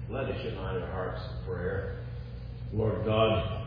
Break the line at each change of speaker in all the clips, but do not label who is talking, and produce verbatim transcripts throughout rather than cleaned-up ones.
Let us unite our hearts in prayer. Lord God,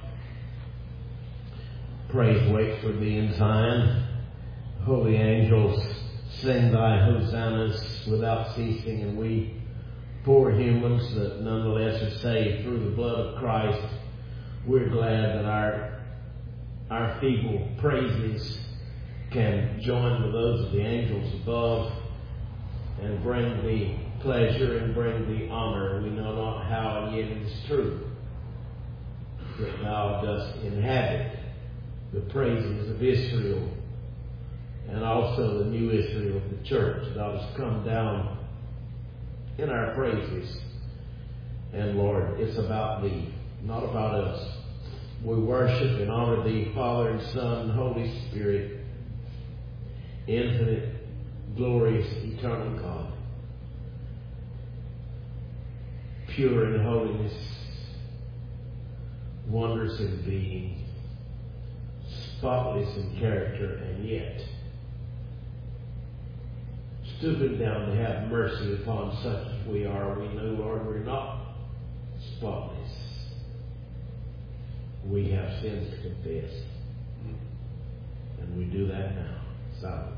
praise wait for thee in Zion. Holy angels sing thy hosannas without ceasing, and we, poor humans that nonetheless are saved through the blood of Christ, we're glad that our, our feeble praises can join with those of the angels above and bring thee pleasure and bring thee honor. We know not how, and yet it is true that thou dost inhabit the praises of Israel and also the new Israel of the church. Thou dost come down in our praises. And Lord, it's about thee, not about us. We worship and honor thee, Father and Son and Holy Spirit, infinite, glorious, eternal God, pure in holiness, wondrous in being, spotless in character, and yet stooping down to have mercy upon such as we are. We know, Lord, we're not spotless. We have sins to confess, and we do that now, silently.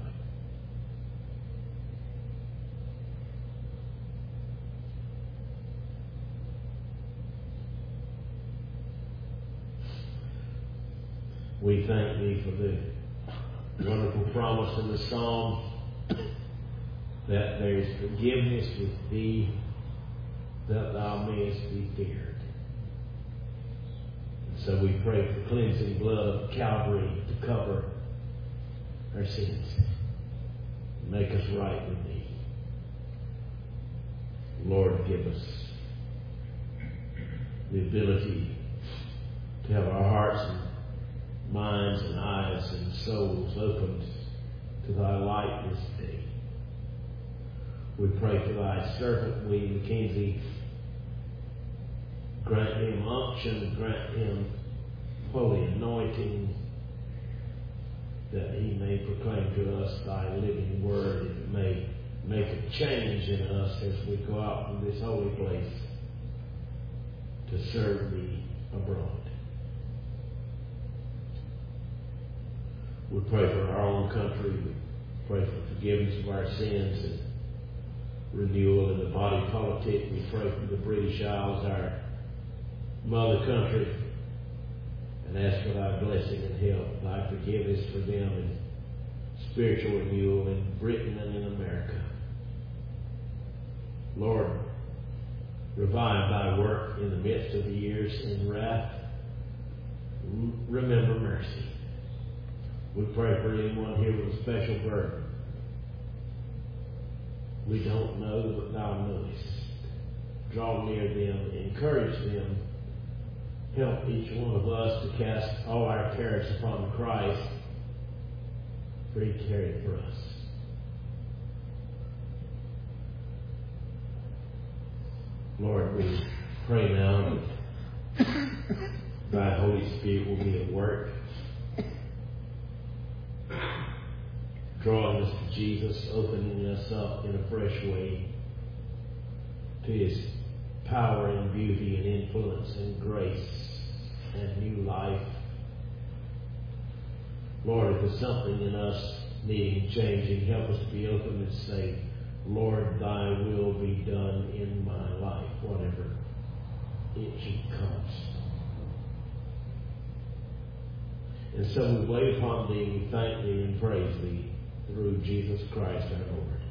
We thank thee for the wonderful promise in the Psalm that there is forgiveness with thee, that thou mayest be feared. And so we pray for cleansing blood of Calvary to cover our sins, make us right with thee. Lord, give us the ability to have our hearts and minds and eyes and souls opened to thy light this day. We pray for thy servant, William McKenzie. Grant him unction, grant him holy anointing, that he may proclaim to us thy living word, and it may make a change in us as we go out from this holy place to serve thee abroad. We pray for our own country. We pray for forgiveness of our sins and renewal in the body politic. We pray for the British Isles, our mother country, and ask for thy blessing and help, thy forgiveness for them, and spiritual renewal in Britain and in America. Lord, revive thy work in the midst of the years in wrath. Remember mercy. We pray for anyone here with a special burden. We don't know, but thou knowest. Draw near them, encourage them. Help each one of us to cast all our cares upon Christ, for he carried for us. Lord, we pray now that thy Holy Spirit will be at work, drawing us to Jesus, opening us up in a fresh way to his power and beauty and influence and grace and new life. Lord, if there's something in us needing changing, help us to be open and say, Lord, thy will be done in my life, whatever it should cost. And so we wait upon thee, we thank thee and praise thee through Jesus Christ our Lord.